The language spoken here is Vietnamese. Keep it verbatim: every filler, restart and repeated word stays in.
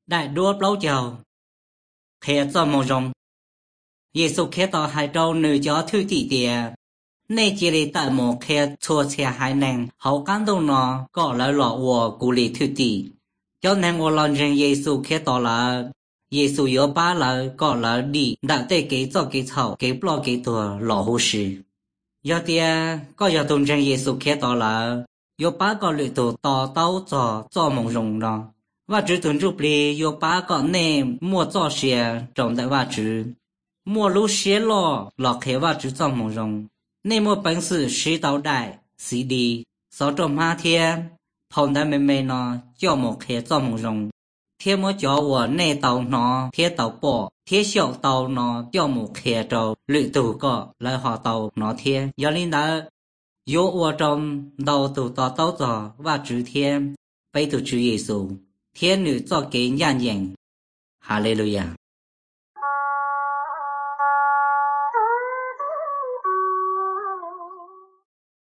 đại đua lâu chào khe cho mong rong Giêsu khe tỏ hai trâu nữ cho thư tỷ tìa nê chỉ lý tại một khe chua xe hai nàng hậu cán đâu nó có lại lọ ua cụ lý thư tỷ cho nên ua lần rằng Giêsu khe tỏ là Giêsu yếu ba là có là đi đã tê kế cho kế thảo kế blo kế tùa lọ hô sư do tìa có do tôn rằng Giêsu khe tỏ là yếu ba có lựa tù tỏ tao cho cho mong rong đó và chỉ tuần chụp li yếu ba có nê mua cho xe trong đại và chữ mua lú xe lọ lọ khe và chữ cho mong rong nên mua bánh sự sĩ tàu đại sĩ đi sáu trăm hai thiên phong đại mê mê nó cho một khe cho mong rong thiên mua cho của nê tàu nó thiên tàu bỏ thiên shậu tàu nó cho một khe trâu lựa tù có lại họ tàu nó thiên do linh đã yếu ở trong đầu tù tàu tàu trò và chữ thiên bây tù chữ Giêsu thiên nữ cho kế nhàn nhàng Hallelujah.